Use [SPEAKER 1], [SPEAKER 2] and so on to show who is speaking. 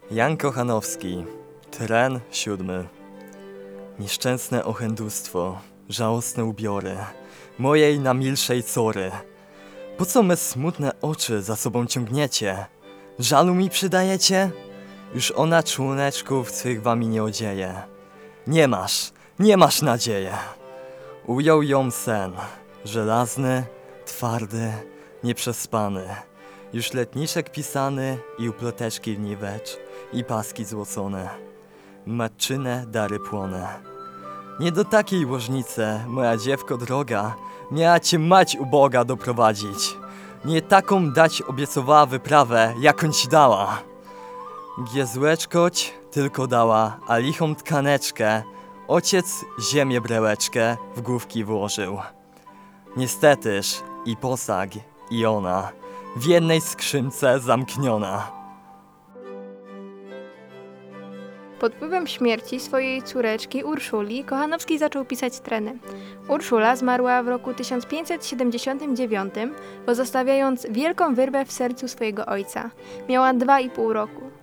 [SPEAKER 1] Jan Kochanowski, Tren 7. Nieszczęsne ochendustwo, żałosne ubiory, mojej namilszej cory. Po co me smutne oczy za sobą ciągniecie? Żalu mi przydajecie? Już ona członeczków swych wami nie odzieje. Nie masz nadzieję. Ujął ją sen, żelazny, twardy, nieprzespany. Już letniczek pisany i uploteczki w niwecz i paski złocone. Matczyne dary płone. Nie do takiej łożnicy, moja dziewko droga, miała cię mać uboga doprowadzić. Nie taką dać obiecowała wyprawę, jaką ci dała. Giezłeczkoć tylko dała, a lichą tkaneczkę ojciec ziemię brełeczkę w główki włożył. Niestetyż i posag, i ona w jednej skrzynce zamkniona.
[SPEAKER 2] Pod wpływem śmierci swojej córeczki Urszuli Kochanowski zaczął pisać treny. Urszula zmarła w roku 1579, pozostawiając wielką wyrwę w sercu swojego ojca. Miała 2,5 roku.